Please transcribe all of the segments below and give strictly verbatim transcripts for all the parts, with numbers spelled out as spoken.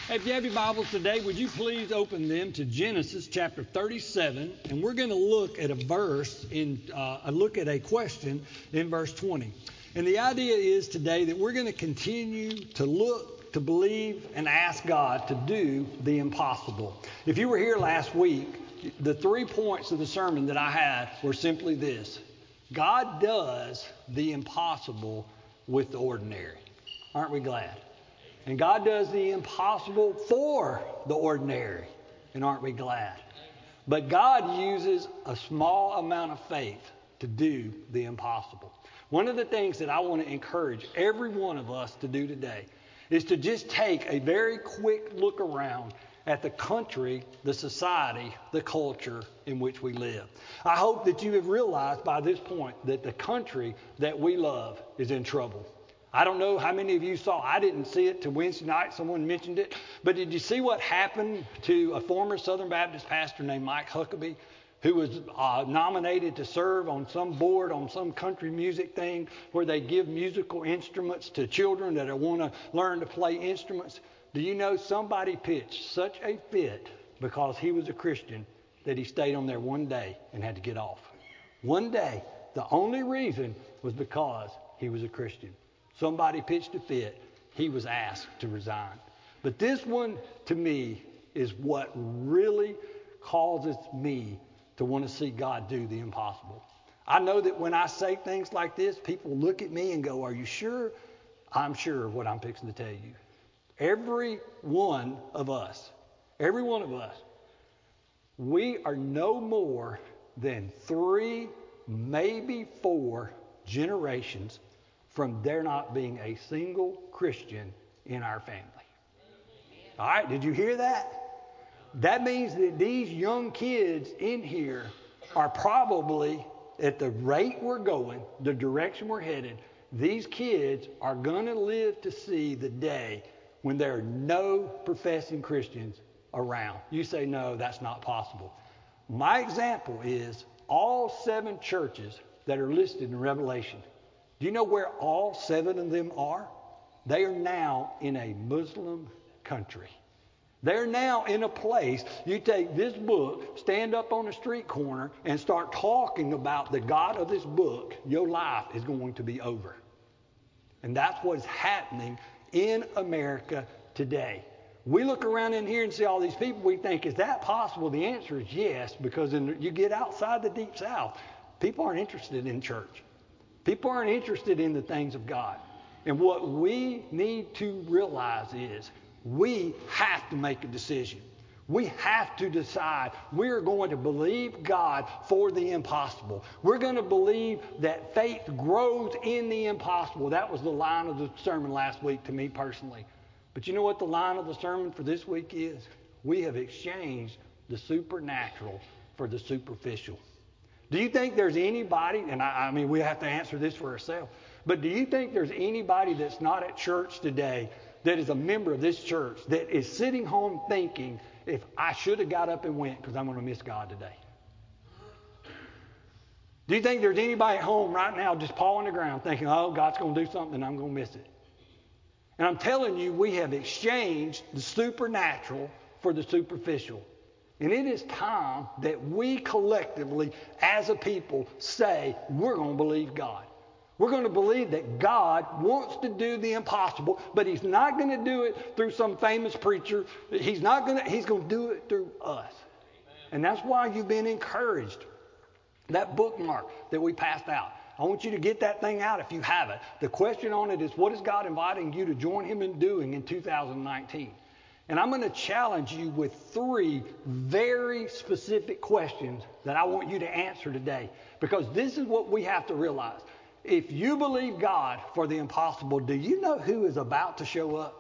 Hey, if you have your Bibles today, would you please open them to Genesis chapter thirty-seven, and we're going to look at a verse in, uh, a look at a question in verse twenty. And the idea is today that we're going to continue to look, to believe, and ask God to do the impossible. If you were here last week, the three points of the sermon that I had were simply this: God does the impossible with the ordinary. Aren't we glad? And God does the impossible for the ordinary. And aren't we glad? But God uses a small amount of faith to do the impossible. One of the things that I want to encourage every one of us to do today is to just take a very quick look around at the country, the society, the culture in which we live. I hope that you have realized by this point that the country that we love is in trouble. I don't know how many of you saw. I didn't see it till Wednesday night. Someone mentioned it. But did you see what happened to a former Southern Baptist pastor named Mike Huckabee, who was uh, nominated to serve on some board on some country music thing where they give musical instruments to children that want to learn to play instruments? Do you know somebody pitched such a fit because he was a Christian that he stayed on there one day and had to get off? One day. The only reason was because he was a Christian. Somebody pitched a fit. He was asked to resign. But this one, to me, is what really causes me to want to see God do the impossible. I know that when I say things like this, people look at me and go, "Are you sure?" I'm sure of what I'm fixing to tell you. Every one of us, every one of us, we are no more than three, maybe four generations from there not being a single Christian in our family. All right, did you hear that? That means that these young kids in here are probably, at the rate we're going, the direction we're headed, these kids are going to live to see the day when there are no professing Christians around. You say, "No, that's not possible." My example is all seven churches that are listed in Revelation. Do you know where all seven of them are? They are now in a Muslim country. They're now in a place, you take this book, stand up on a street corner, and start talking about the God of this book, your life is going to be over. And that's what's happening in America today. We look around in here and see all these people, we think, is that possible? The answer is yes, because in, you get outside the Deep South, people aren't interested in church. People aren't interested in the things of God. And what we need to realize is we have to make a decision. We have to decide we're going to believe God for the impossible. We're going to believe that faith grows in the impossible. That was the line of the sermon last week to me personally. But you know what the line of the sermon for this week is? We have exchanged the supernatural for the superficial. Do you think there's anybody, and I, I mean, we have to answer this for ourselves, but do you think there's anybody that's not at church today that is a member of this church that is sitting home thinking, if I should have got up and went because I'm going to miss God today? Do you think there's anybody at home right now just pawing the ground thinking, "Oh, God's going to do something and I'm going to miss it"? And I'm telling you, we have exchanged the supernatural for the superficial. And it is time that we collectively, as a people, say we're going to believe God. We're going to believe that God wants to do the impossible, but He's not going to do it through some famous preacher. He's not going to, He's going to do it through us. Amen. And that's why you've been encouraged. That bookmark that we passed out, I want you to get that thing out if you haven't. The question on it is, what is God inviting you to join Him in doing in two thousand nineteen? And I'm going to challenge you with three very specific questions that I want you to answer today. Because this is what we have to realize. If you believe God for the impossible, do you know who is about to show up?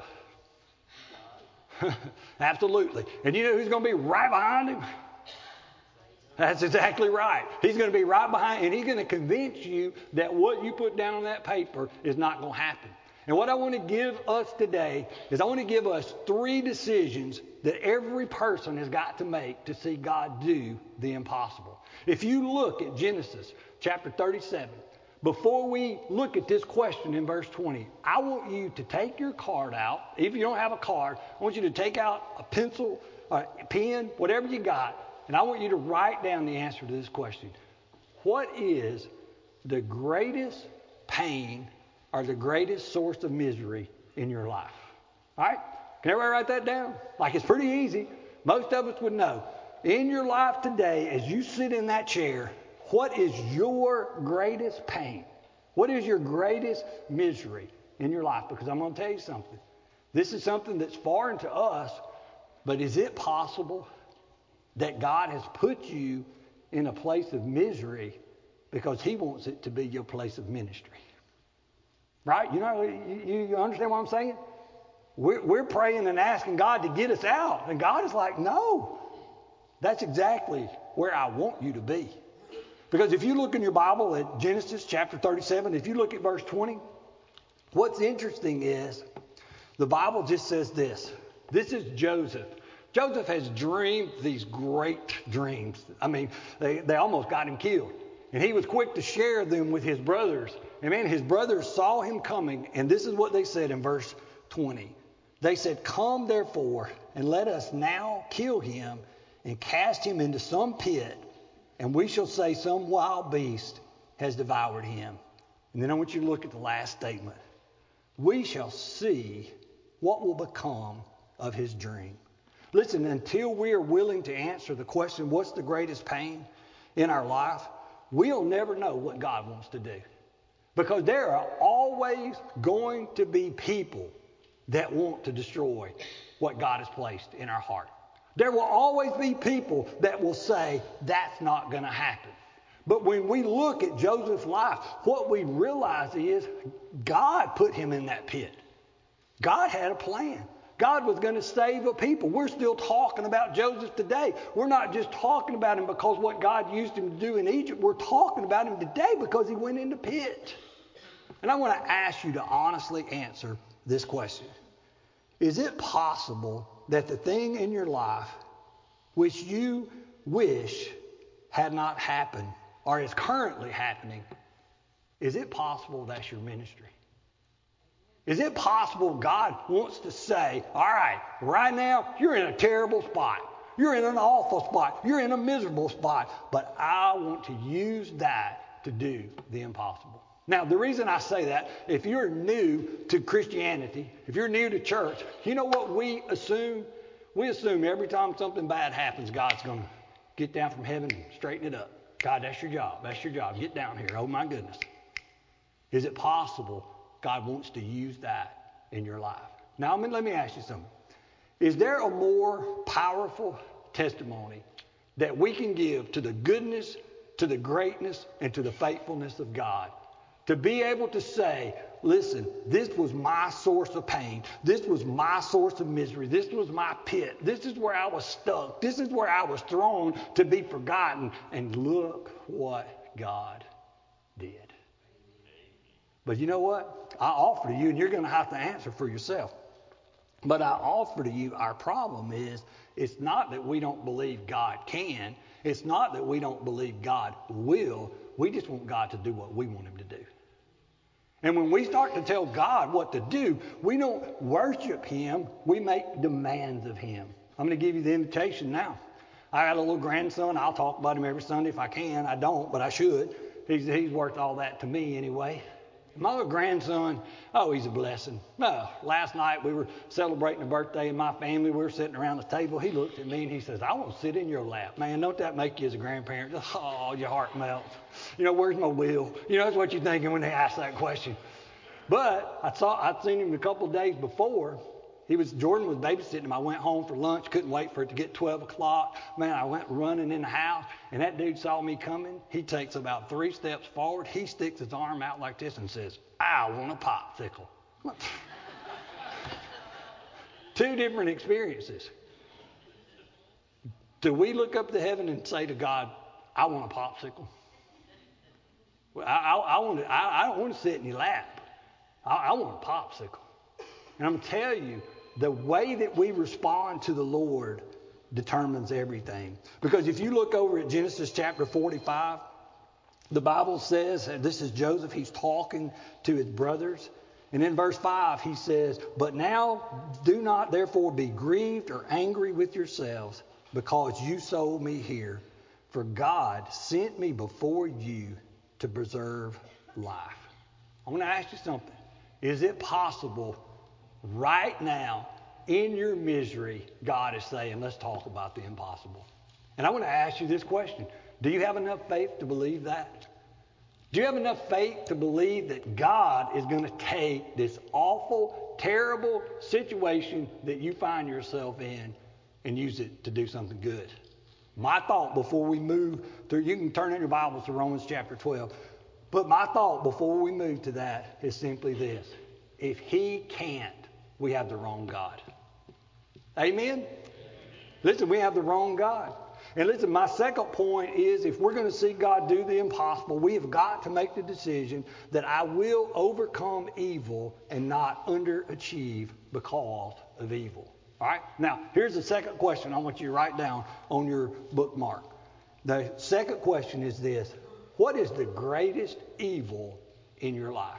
Absolutely. And you know who's going to be right behind Him? That's exactly right. He's going to be right behind, and He's going to convince you that what you put down on that paper is not going to happen. And what I want to give us today is I want to give us three decisions that every person has got to make to see God do the impossible. If you look at Genesis chapter thirty-seven, before we look at this question in verse twenty, I want you to take your card out. If you don't have a card, I want you to take out a pencil, a pen, whatever you got, and I want you to write down the answer to this question. What is the greatest pain or the greatest source of misery in your life? All right? Can everybody write that down? Like, it's pretty easy. Most of us would know. In your life today, as you sit in that chair, what is your greatest pain? What is your greatest misery in your life? Because I'm going to tell you something. This is something that's foreign to us, but is it possible that God has put you in a place of misery because he wants it to be your place of ministry? Right? You know, you, you understand what I'm saying? We're, we're praying and asking God to get us out. And God is like, no, that's exactly where I want you to be. Because if you look in your Bible at Genesis chapter thirty-seven, if you look at verse twenty, what's interesting is the Bible just says this. This is Joseph. Joseph has dreamed these great dreams. I mean, they, they almost got him killed. And he was quick to share them with his brothers. And man, his brothers saw him coming. And this is what they said in verse twenty. They said, "Come therefore, and let us now kill him and cast him into some pit. And we shall say some wild beast has devoured him." And then I want you to look at the last statement. "We shall see what will become of his dream." Listen, until we are willing to answer the question, what's the greatest pain in our life, we'll never know what God wants to do. Because there are always going to be people that want to destroy what God has placed in our heart. There will always be people that will say, that's not going to happen. But when we look at Joseph's life, what we realize is God put him in that pit. God had a plan. God was going to save a people. We're still talking about Joseph today. We're not just talking about him because what God used him to do in Egypt. We're talking about him today because he went in the pit. And I want to ask you to honestly answer this question. Is it possible that the thing in your life which you wish had not happened or is currently happening, is it possible that's your ministry? Is it possible God wants to say, all right, right now you're in a terrible spot. You're in an awful spot. You're in a miserable spot. But I want to use that to do the impossible. Now, the reason I say that, if you're new to Christianity, if you're new to church, you know what we assume? We assume every time something bad happens, God's going to get down from heaven and straighten it up. God, that's your job. That's your job. Get down here. Oh, my goodness. Is it possible God wants to use that in your life? Now, I mean, let me ask you something. Is there a more powerful testimony that we can give to the goodness, to the greatness, and to the faithfulness of God? To be able to say, listen, this was my source of pain. This was my source of misery. This was my pit. This is where I was stuck. This is where I was thrown to be forgotten. And look what God did. But you know what? I offer to you, and you're going to have to answer for yourself. But I offer to you, our problem is, it's not that we don't believe God can. It's not that we don't believe God will. We just want God to do what we want him to do. And when we start to tell God what to do, we don't worship him. We make demands of him. I'm going to give you the invitation now. I got a little grandson. I'll talk about him every Sunday if I can. I don't, but I should. He's, he's worth all that to me anyway. My little grandson, oh, he's a blessing. Oh, last night we were celebrating the birthday of my family. We were sitting around the table. He looked at me and he says, I want to sit in your lap. Man, don't that make you as a grandparent? Just, oh, your heart melts. You know, where's my will? You know, that's what you're thinking when they ask that question. But I saw, I'd seen him a couple of days before. He was, Jordan was babysitting him. I went home for lunch, couldn't wait for it to get twelve o'clock. Man, I went running in the house, and that dude saw me coming. He takes about three steps forward. He sticks his arm out like this and says, I want a popsicle. Two different experiences. Do we look up to heaven and say to God, I want a popsicle? Well, I, I, I, want to, I, I don't want to sit in your lap. I, I want a popsicle. And I'm going to tell you, the way that we respond to the Lord determines everything. Because if you look over at Genesis chapter forty-five, The Bible says, this is Joseph, he's talking to his brothers. And in verse five, he says, "But now do not therefore be grieved or angry with yourselves, because you sold me here. For God sent me before you to preserve life." I want to ask you something. Is it possible right now, in your misery, God is saying, let's talk about the impossible? And I want to ask you this question. Do you have enough faith to believe that? Do you have enough faith to believe that God is going to take this awful, terrible situation that you find yourself in and use it to do something good? My thought before we move through, you can turn in your Bibles to Romans chapter twelve, but my thought before we move to that is simply this. If he can't, we have the wrong God. Amen? Listen, we have the wrong God. And listen, my second point is, if we're going to see God do the impossible, we have got to make the decision that I will overcome evil and not underachieve because of evil. All right? Now, here's the second question I want you to write down on your bookmark. The second question is this. What is the greatest evil in your life?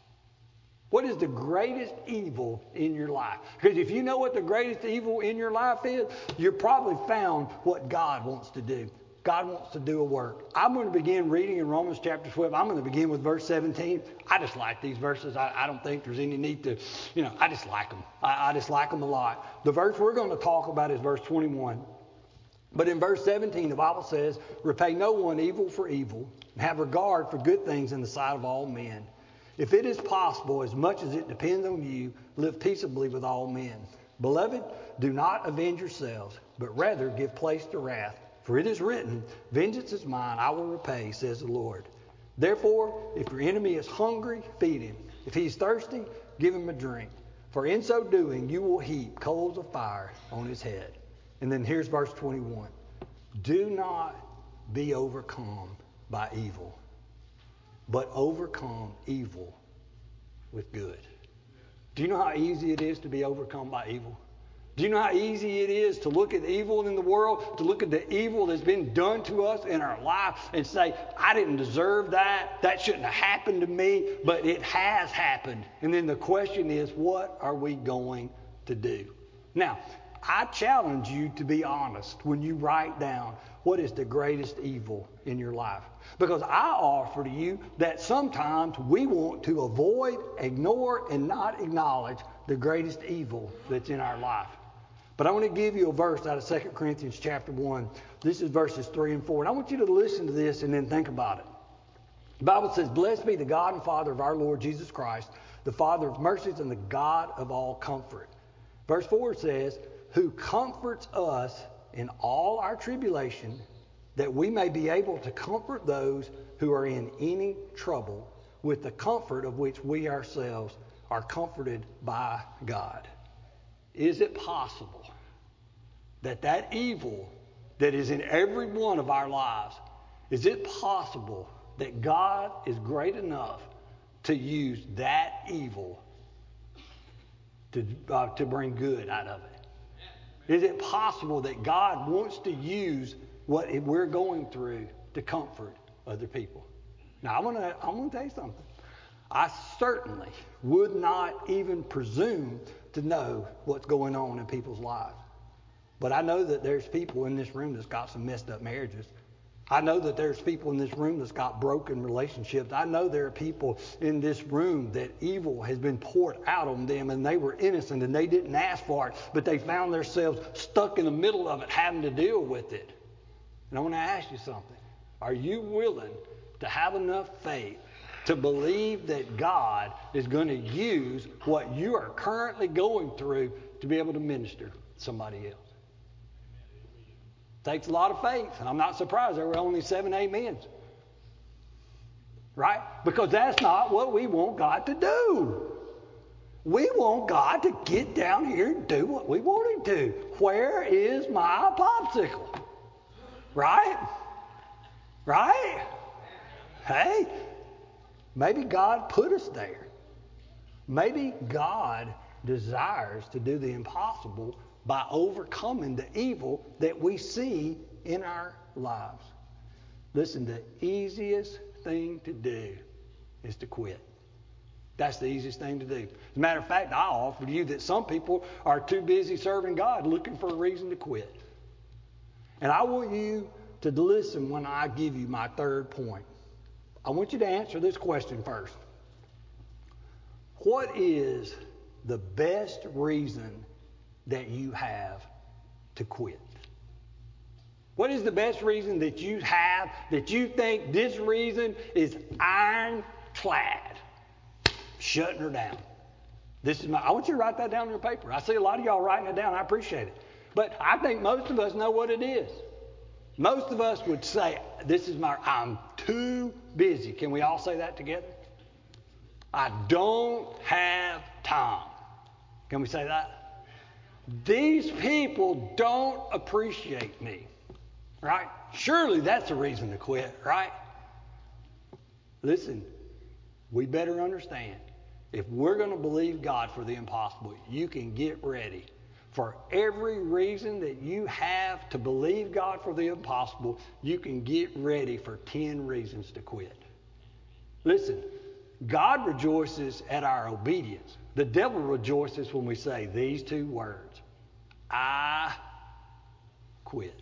What is the greatest evil in your life? Because if you know what the greatest evil in your life is, you've probably found what God wants to do. God wants to do a work. I'm going to begin reading in Romans chapter twelve. I'm going to begin with verse seventeen. I just like these verses. I, I don't think there's any need to, you know, I just like them. I, I just like them a lot. The verse we're going to talk about is verse twenty-one. But in verse seventeen, the Bible says, "Repay no one evil for evil, and have regard for good things in the sight of all men. If it is possible, as much as it depends on you, live peaceably with all men. Beloved, do not avenge yourselves, but rather give place to wrath. For it is written, 'Vengeance is mine, I will repay, says the Lord.' Therefore, if your enemy is hungry, feed him. If he is thirsty, give him a drink. For in so doing, you will heap coals of fire on his head." And then here's verse twenty-one. "Do not be overcome by evil, but overcome evil with good." Do you know how easy it is to be overcome by evil? Do you know how easy it is to look at evil in the world, to look at the evil that's been done to us in our life and say, I didn't deserve that, that shouldn't have happened to me, but it has happened. And then the question is, what are we going to do? Now, I challenge you to be honest when you write down what is the greatest evil in your life. Because I offer to you that sometimes we want to avoid, ignore, and not acknowledge the greatest evil that's in our life. But I want to give you a verse out of Second Corinthians chapter one. This is verses three and four. And I want you to listen to this and then think about it. The Bible says, "Blessed be the God and Father of our Lord Jesus Christ, the Father of mercies and the God of all comfort." Verse four says, "Who comforts us in all our tribulation, that we may be able to comfort those who are in any trouble with the comfort of which we ourselves are comforted by God." Is it possible that that evil that is in every one of our lives, is it possible that God is great enough to use that evil to, uh, to bring good out of it? Is it possible that God wants to use what we're going through to comfort other people? Now, I want to I want to tell you something. I certainly would not even presume to know what's going on in people's lives. But I know that there's people in this room that's got some messed up marriages. I know that there's people in this room that's got broken relationships. I know there are people in this room that evil has been poured out on them and they were innocent and they didn't ask for it, but they found themselves stuck in the middle of it having to deal with it. And I want to ask you something. Are you willing to have enough faith to believe that God is going to use what you are currently going through to be able to minister to somebody else? Takes a lot of faith, and I'm not surprised there were only seven amens. Right? Because that's not what we want God to do. We want God to get down here and do what we want him to. Where is my popsicle? Right? Right? Hey, maybe God put us there. Maybe God desires to do the impossible by overcoming the evil that we see in our lives. Listen, the easiest thing to do is to quit. That's the easiest thing to do. As a matter of fact, I offer you that some people are too busy serving God looking for a reason to quit. And I want you to listen when I give you my third point. I want you to answer this question first. What is the best reason that you have to quit? What is the best reason that you have that you think this reason is ironclad? Shutting her down. This is my, I want you to write that down on your paper. I see a lot of y'all writing it down. I appreciate it. But I think most of us know what it is. Most of us would say, this is my, I'm too busy. Can we all say that together? I don't have time. Can we say that? These people don't appreciate me. Right? Surely that's a reason to quit, right? Listen, we better understand. If we're going to believe God for the impossible, you can get ready. For every reason that you have to believe God for the impossible, you can get ready for ten reasons to quit. Listen, God rejoices at our obedience. The devil rejoices when we say these two words. I quit.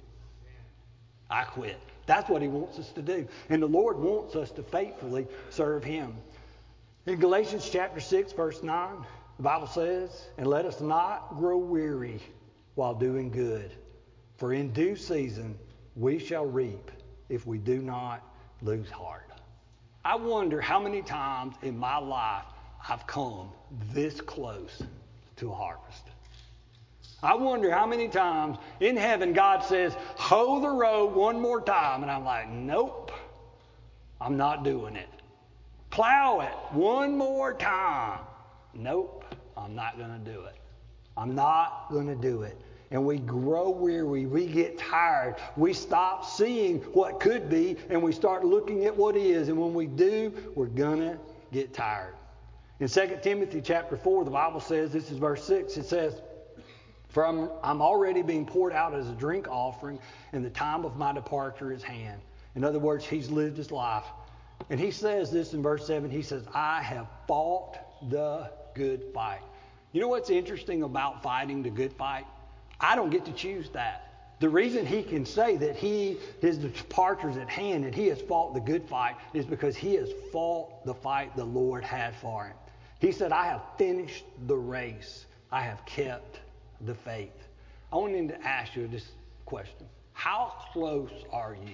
I quit. That's what he wants us to do. And the Lord wants us to faithfully serve him. In Galatians chapter six, verse nine, the Bible says, and let us not grow weary while doing good, for in due season we shall reap if we do not lose heart. I wonder how many times in my life I've come this close to a harvest. I wonder how many times in heaven God says, hoe the row one more time. And I'm like, nope, I'm not doing it. Plow it one more time. Nope, I'm not going to do it. I'm not going to do it. And we grow weary. We get tired. We stop seeing what could be and we start looking at what is. And when we do, we're going to get tired. In Second Timothy chapter four, the Bible says, this is verse six, it says, for I'm, I'm already being poured out as a drink offering, and the time of my departure is hand. In other words, he's lived his life. And he says this in verse seven. He says, I have fought the good fight. You know what's interesting about fighting the good fight? I don't get to choose that. The reason he can say that he his departure is at hand and he has fought the good fight is because he has fought the fight the Lord had for him. He said, I have finished the race. I have kept the faith. I want him to ask you this question. How close are you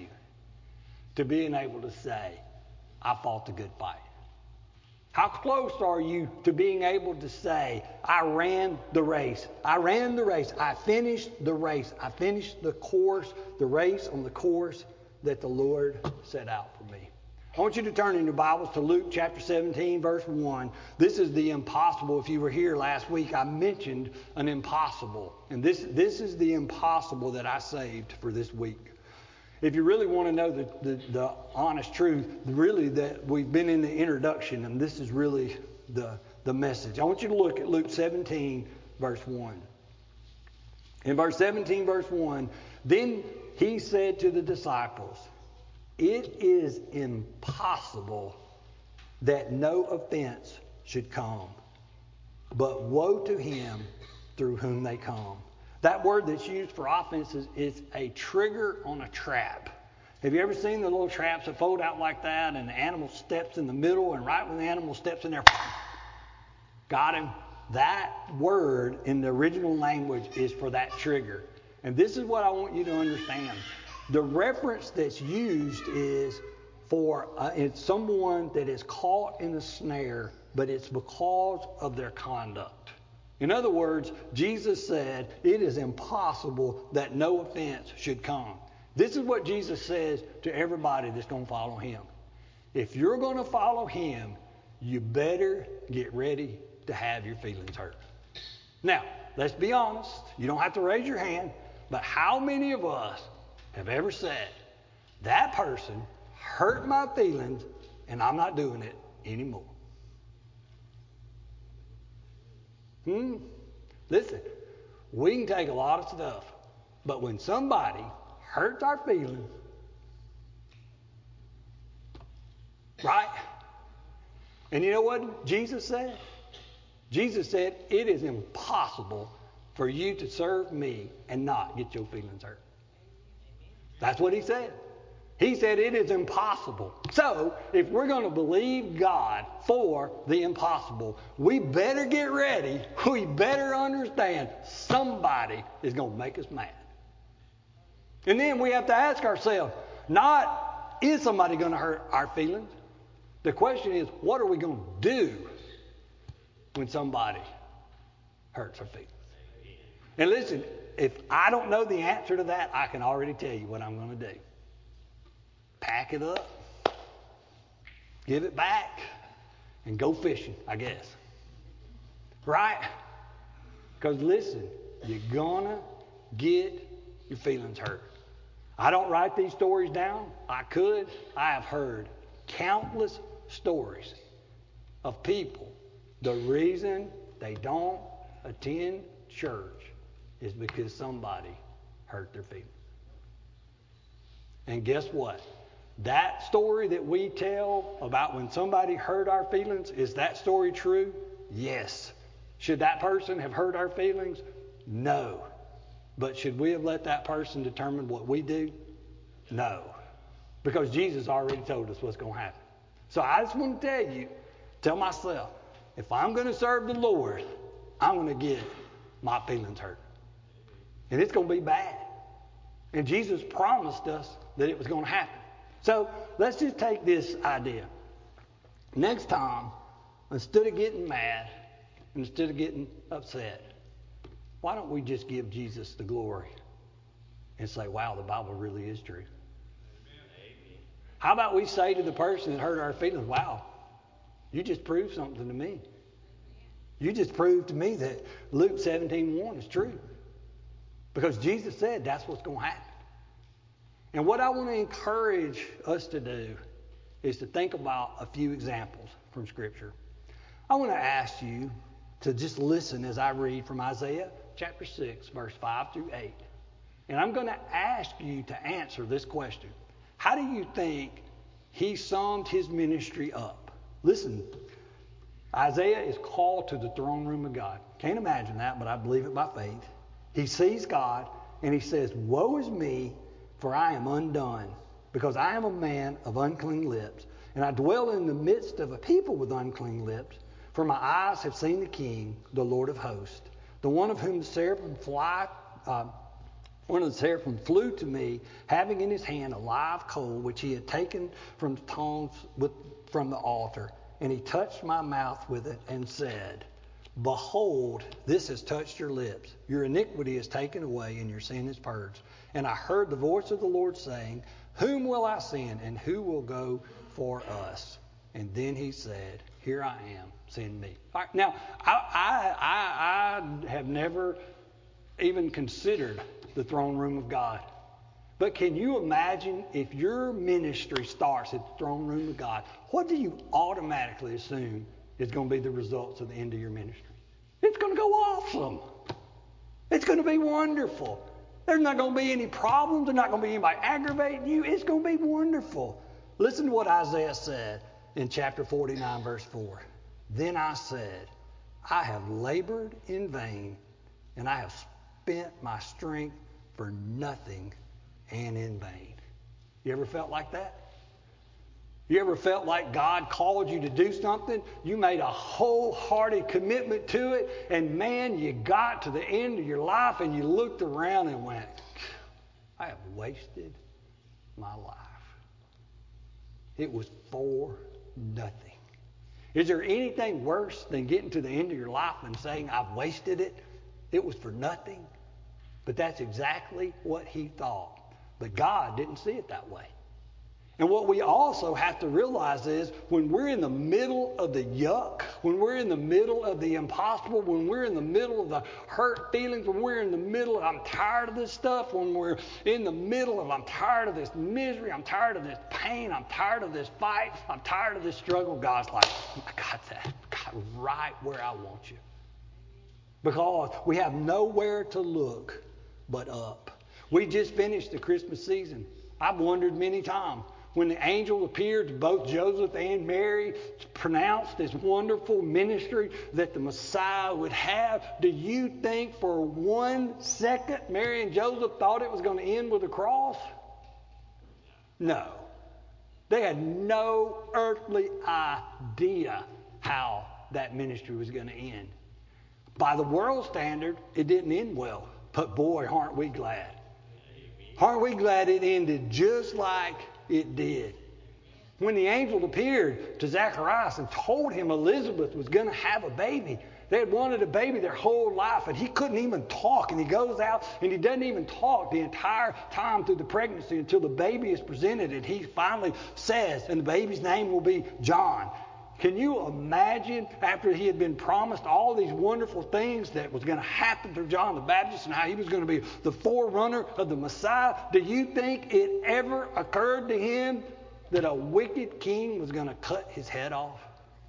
to being able to say, I fought the good fight? How close are you to being able to say, I ran the race. I ran the race. I finished the race. I finished the course, the race on the course that the Lord set out for me. I want you to turn in your Bibles to Luke chapter seventeen, verse one. This is the impossible. If you were here last week, I mentioned an impossible. And this, this is the impossible that I saved for this week. If you really want to know the, the, the honest truth, really that we've been in the introduction, and this is really the, the message. I want you to look at Luke seventeen, verse one. In verse seventeen, verse one, then he said to the disciples, it is impossible that no offense should come, but woe to him through whom they come. That word that's used for offenses is a trigger on a trap. Have you ever seen the little traps that fold out like that and the animal steps in the middle and right when the animal steps in there, got him? That word in the original language is for that trigger. And this is what I want you to understand. The reference that's used is for uh, it's someone that is caught in a snare, but it's because of their conduct. In other words, Jesus said, it is impossible that no offense should come. This is what Jesus says to everybody that's going to follow him. If you're going to follow him, you better get ready to have your feelings hurt. Now, let's be honest. You don't have to raise your hand, but how many of us have ever said, that person hurt my feelings and I'm not doing it anymore? Hmm? Listen, we can take a lot of stuff, but when somebody hurts our feelings, Right? And you know what Jesus said? Jesus said, it is impossible for you to serve me and not get your feelings hurt. That's what he said. He said it is impossible. So, if we're going to believe God for the impossible, we better get ready. We better understand somebody is going to make us mad. And then we have to ask ourselves, not is somebody going to hurt our feelings? The question is, what are we going to do when somebody hurts our feelings? And listen, if I don't know the answer to that, I can already tell you what I'm going to do. Pack it up, give it back, and go fishing, I guess. Right? Because listen, you're going to get your feelings hurt. I don't write these stories down. I could. I have heard countless stories of people. The reason they don't attend church is because somebody hurt their feelings. And guess what? That story that we tell about when somebody hurt our feelings, is that story true? Yes. Should that person have hurt our feelings? No. But should we have let that person determine what we do? No. Because Jesus already told us what's going to happen. So I just want to tell you, tell myself, if I'm going to serve the Lord, I'm going to get my feelings hurt. And it's going to be bad. And Jesus promised us that it was going to happen. So let's just take this idea. Next time, instead of getting mad, instead of getting upset, why don't we just give Jesus the glory and say, wow, the Bible really is true. Amen. How about we say to the person that hurt our feelings, wow, you just proved something to me. You just proved to me that Luke seventeen one is true. Because Jesus said that's what's going to happen. And what I want to encourage us to do is to think about a few examples from Scripture. I want to ask you to just listen as I read from Isaiah chapter six, verse five through eight. And I'm going to ask you to answer this question. How do you think he summed his ministry up? Listen, Isaiah is called to the throne room of God. Can't imagine that, but I believe it by faith. He sees God and he says, woe is me, for I am undone, because I am a man of unclean lips, and I dwell in the midst of a people with unclean lips. For my eyes have seen the King, the Lord of hosts, the one of whom the seraphim fly, uh, one of the seraphim flew to me, having in his hand a live coal which he had taken from the tongs with, from the altar, and he touched my mouth with it and said, behold, this has touched your lips. Your iniquity is taken away, and your sin is purged. And I heard the voice of the Lord saying, whom will I send, and who will go for us? And then he said, here I am, send me. All right, now, I, I, I, I have never even considered the throne room of God. But can you imagine if your ministry starts at the throne room of God, what do you automatically assume is going to be the results of the end of your ministry? It's going to go awesome. It's going to be wonderful. There's not going to be any problems. There's not going to be anybody aggravating you. It's going to be wonderful. Listen to what Isaiah said in chapter forty-nine, verse four. Then I said, I have labored in vain, and I have spent my strength for nothing and in vain. You ever felt like that? You ever felt like God called you to do something? You made a wholehearted commitment to it, and man, you got to the end of your life and you looked around and went, I have wasted my life. It was for nothing. Is there anything worse than getting to the end of your life and saying, I've wasted it? It was for nothing. But that's exactly what he thought. But God didn't see it that way. And what we also have to realize is when we're in the middle of the yuck, when we're in the middle of the impossible, when we're in the middle of the hurt feelings, when we're in the middle of I'm tired of this stuff, when we're in the middle of I'm tired of this misery, I'm tired of this pain, I'm tired of this fight, I'm tired of this struggle, God's like, I got that. I got right where I want you. Because we have nowhere to look but up. We just finished the Christmas season. I've wondered many times, when the angel appeared to both Joseph and Mary, pronounced this wonderful ministry that the Messiah would have, do you think for one second Mary and Joseph thought it was going to end with a cross? No. They had no earthly idea how that ministry was going to end. By the world standard, it didn't end well. But boy, aren't we glad. Aren't we glad it ended just like it did? When the angel appeared to Zacharias and told him Elizabeth was going to have a baby, they had wanted a baby their whole life, and he couldn't even talk. And he goes out and he doesn't even talk the entire time through the pregnancy until the baby is presented. And he finally says, and the baby's name will be John. Can you imagine, after he had been promised all these wonderful things that was going to happen through John the Baptist and how he was going to be the forerunner of the Messiah, do you think it ever occurred to him that a wicked king was going to cut his head off?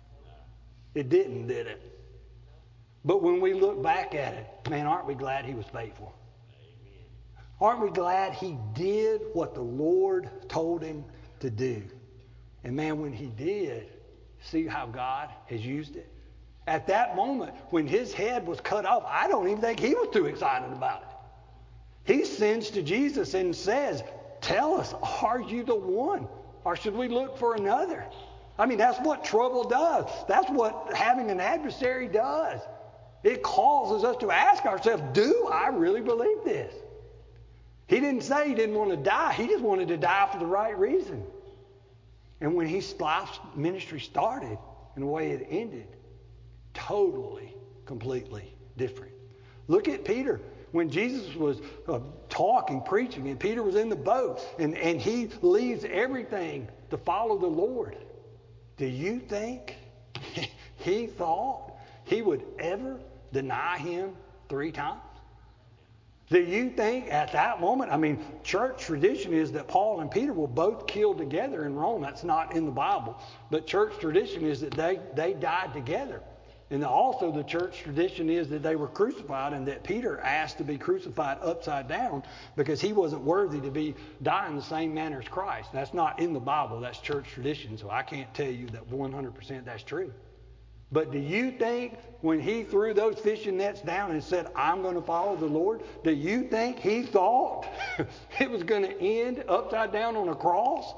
It didn't, did it? But when we look back at it, man, aren't we glad he was faithful? Amen. Aren't we glad he did what the Lord told him to do? And man, when he did, see how God has used it? At that moment, when his head was cut off, I don't even think he was too excited about it. He sends to Jesus and says, tell us, are you the one? Or should we look for another? I mean, that's what trouble does. That's what having an adversary does. It causes us to ask ourselves, do I really believe this? He didn't say he didn't want to die. He just wanted to die for the right reason. And when his life's ministry started and the way it ended, totally, completely different. Look at Peter. When Jesus was uh, talking, preaching, and Peter was in the boat, and, and he leaves everything to follow the Lord. Do you think he thought he would ever deny him three times? Do you think at that moment, I mean, church tradition is that Paul and Peter were both killed together in Rome. That's not in the Bible. But church tradition is that they, they died together. And also the church tradition is that they were crucified and that Peter asked to be crucified upside down because he wasn't worthy to be dying the same manner as Christ. That's not in the Bible. That's church tradition. So I can't tell you that one hundred percent that's true. But do you think when he threw those fishing nets down and said, I'm going to follow the Lord, do you think he thought it was going to end upside down on a cross?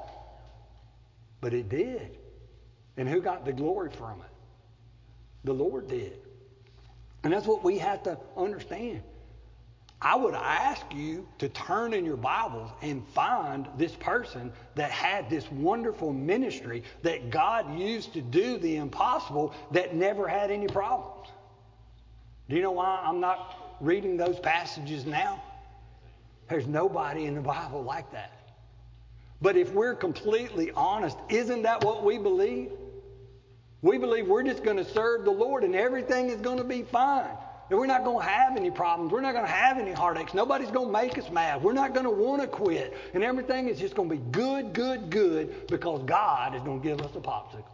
But it did. And who got the glory from it? The Lord did. And that's what we have to understand. I would ask you to turn in your Bibles and find this person that had this wonderful ministry that God used to do the impossible that never had any problems. Do you know why I'm not reading those passages now? There's nobody in the Bible like that. But if we're completely honest, isn't that what we believe? We believe we're just going to serve the Lord and everything is going to be fine. And we're not going to have any problems. We're not going to have any heartaches. Nobody's going to make us mad. We're not going to want to quit. And everything is just going to be good, good, good because God is going to give us a popsicle.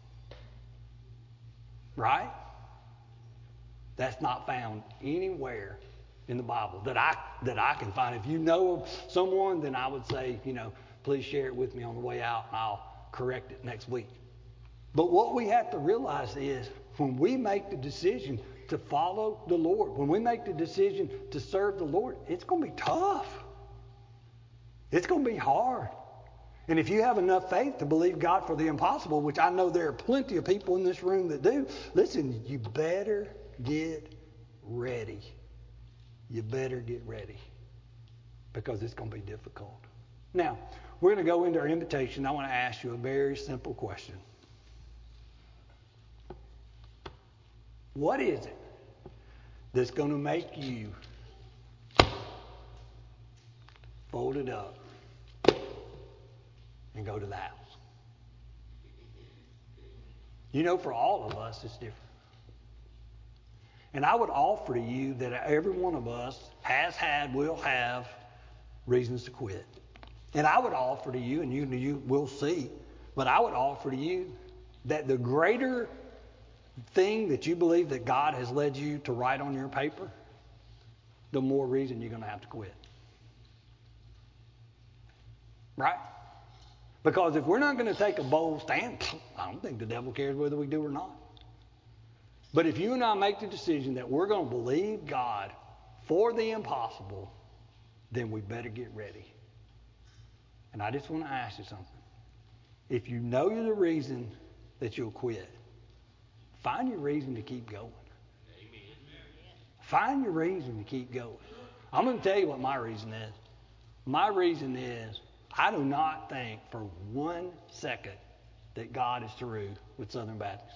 Right? That's not found anywhere in the Bible that I that I can find. If you know of someone, then I would say, you know, please share it with me on the way out and I'll correct it next week. But what we have to realize is when we make the decision to follow the Lord, when we make the decision to serve the Lord, it's going to be tough. It's going to be hard. And if you have enough faith to believe God for the impossible, which I know there are plenty of people in this room that do, listen, you better get ready. You better get ready because it's going to be difficult. Now, we're going to go into our invitation. I want to ask you a very simple question. What is it that's going to make you fold it up and go to the house? You know, for all of us, it's different. And I would offer to you that every one of us has had, will have reasons to quit. And I would offer to you, and you, you will see, but I would offer to you that the greater thing that you believe that God has led you to write on your paper, the more reason you're going to have to quit. Right? Because if we're not going to take a bold stand, I don't think the devil cares whether we do or not. But if you and I make the decision that we're going to believe God for the impossible, then we better get ready. And I just want to ask you something. If you know the reason that you'll quit, find your reason to keep going. Amen. Find your reason to keep going. I'm going to tell you what my reason is. My reason is I do not think for one second that God is through with Southern Baptists.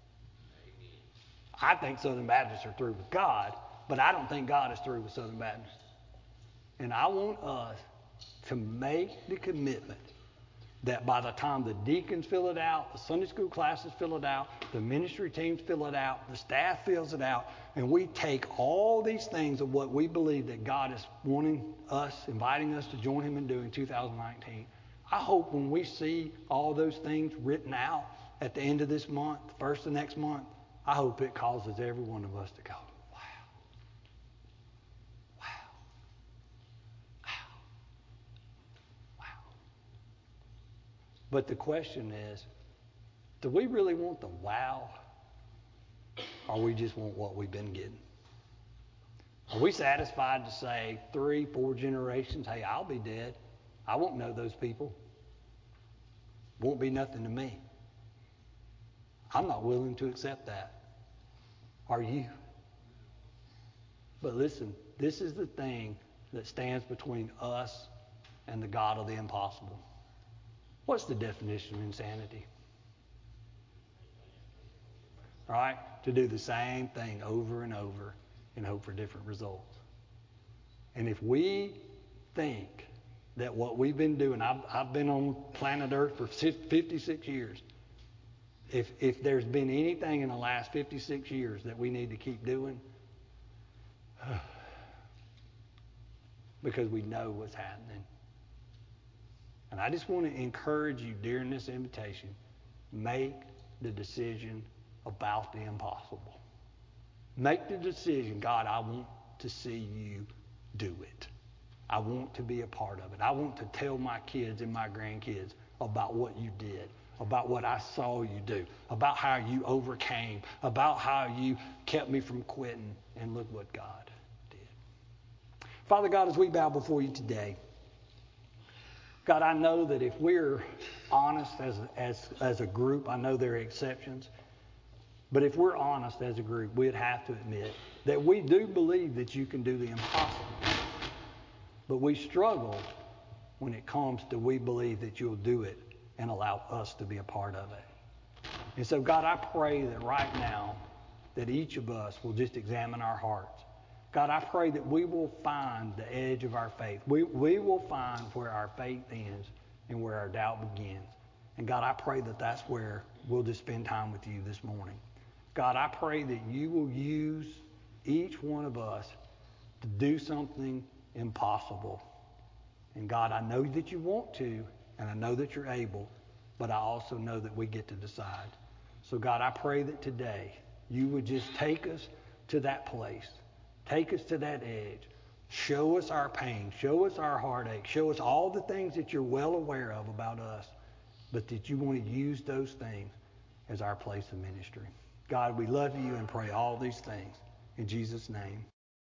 I think Southern Baptists are through with God, but I don't think God is through with Southern Baptists. And I want us to make the commitment that by the time the deacons fill it out, the Sunday school classes fill it out, the ministry teams fill it out, the staff fills it out, and we take all these things of what we believe that God is wanting us, inviting us to join him in doing two thousand nineteen. I hope when we see all those things written out at the end of this month, first of next month, I hope it causes every one of us to go, wow, wow, wow, wow. But the question is, do we really want the wow, or we just want what we've been getting? Are we satisfied to say three, four generations, hey, I'll be dead. I won't know those people. Won't be nothing to me. I'm not willing to accept that. Are you? But listen, this is the thing that stands between us and the God of the impossible. What's the definition of insanity? Right? To do the same thing over and over and hope for different results. And if we think that what we've been doing, I've, I've been on planet Earth for fifty-six years. If, if there's been anything in the last fifty-six years that we need to keep doing, because we know what's happening. And I just want to encourage you during this invitation, make the decision about the impossible. Make the decision, God, I want to see you do it. I want to be a part of it. I want to tell my kids and my grandkids about what you did, about what I saw you do, about how you overcame, about how you kept me from quitting, and look what God did. Father God, as we bow before you today, God, I know that if we're honest as, as, as a group, I know there are exceptions, but if we're honest as a group, we'd have to admit that we do believe that you can do the impossible. But we struggle when it comes to we believe that you'll do it and allow us to be a part of it. And so, God, I pray that right now that each of us will just examine our hearts. God, I pray that we will find the edge of our faith. We, we will find where our faith ends and where our doubt begins. And God, I pray that that's where we'll just spend time with you this morning. God, I pray that you will use each one of us to do something impossible. And God, I know that you want to, and I know that you're able, but I also know that we get to decide. So God, I pray that today you would just take us to that place. Take us to that edge. Show us our pain. Show us our heartache. Show us all the things that you're well aware of about us, but that you want to use those things as our place of ministry. God, we love you and pray all these things in Jesus' name.